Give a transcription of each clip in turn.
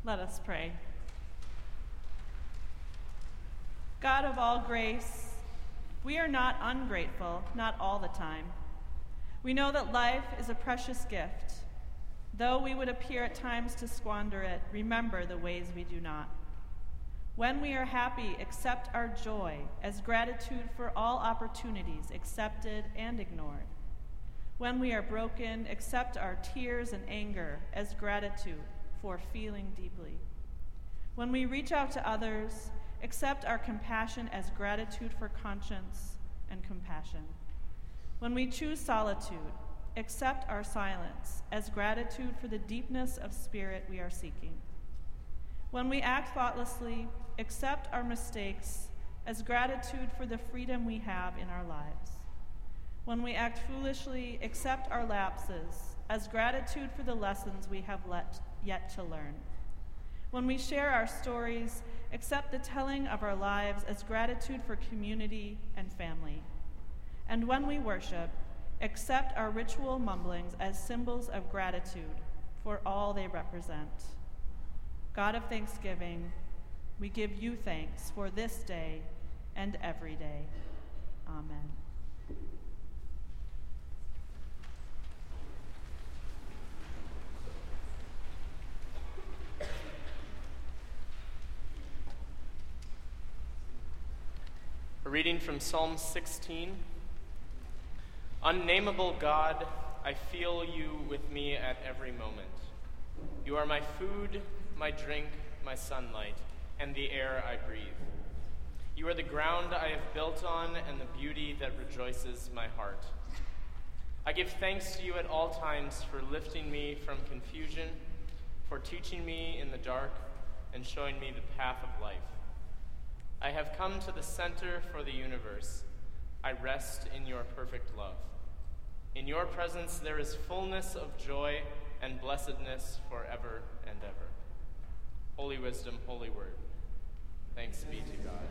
Let us pray. God of all grace, we are not ungrateful, not all the time. We know that life is a precious gift. Though we would appear at times to squander it, remember the ways we do not. When we are happy, accept our joy as gratitude for all opportunities accepted and ignored. When we are broken, accept our tears and anger as gratitude for feeling deeply. When we reach out to others, accept our compassion as gratitude for conscience and compassion. When we choose solitude, accept our silence as gratitude for the deepness of spirit we are seeking. When we act thoughtlessly, accept our mistakes as gratitude for the freedom we have in our lives. When we act foolishly, accept our lapses as gratitude for the lessons we have yet to learn. When we share our stories, accept the telling of our lives as gratitude for community and family. And when we worship, accept our ritual mumblings as symbols of gratitude for all they represent. God of thanksgiving, we give you thanks for this day and every day. Amen. A reading from Psalm 16. Unnameable God, I feel you with me at every moment. You are my food, my drink, my sunlight, and the air I breathe. You are the ground I have built on and the beauty that rejoices my heart. I give thanks to you at all times for lifting me from confusion, for teaching me in the dark and showing me the path of life. I have come to the center for the universe. I rest in your perfect love. In your presence there is fullness of joy and blessedness forever and ever. Holy wisdom, holy word. Thanks be to God.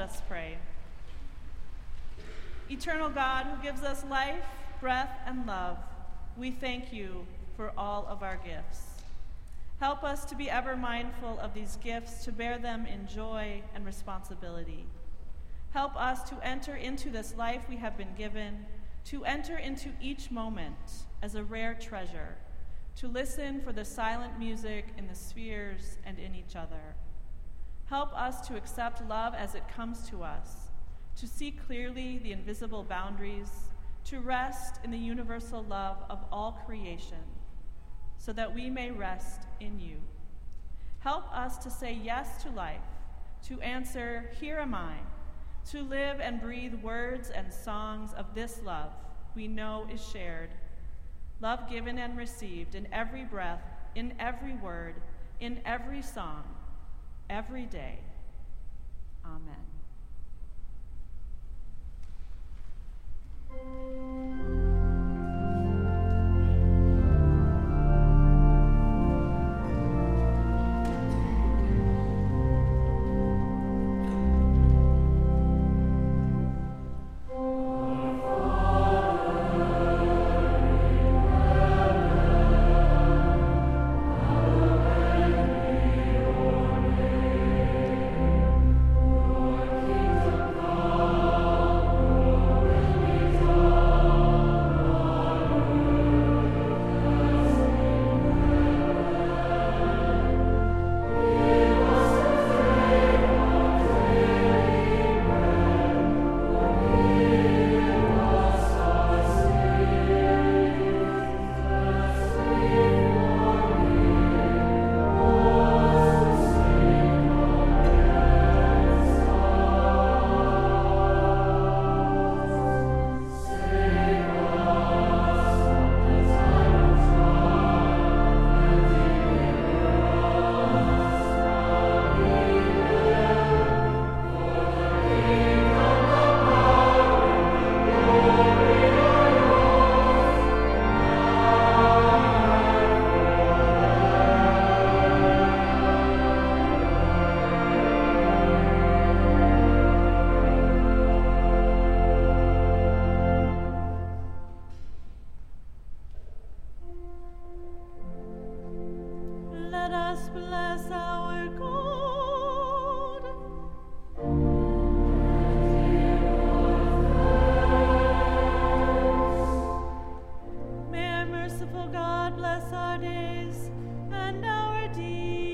us pray. Eternal God, who gives us life, breath, and love, we thank you for all of our gifts. Help us to be ever mindful of these gifts, to bear them in joy and responsibility. Help us to enter into this life we have been given, to enter into each moment as a rare treasure, to listen for the silent music in the spheres and in each other. Help us to accept love as it comes to us, to see clearly the invisible boundaries, to rest in the universal love of all creation, so that we may rest in you. Help us to say yes to life, to answer, "Here am I," to live and breathe words and songs of this love we know is shared, love given and received in every breath, in every word, in every song, every day. Amen. Let us bless our God. May our merciful God bless our days and our deeds.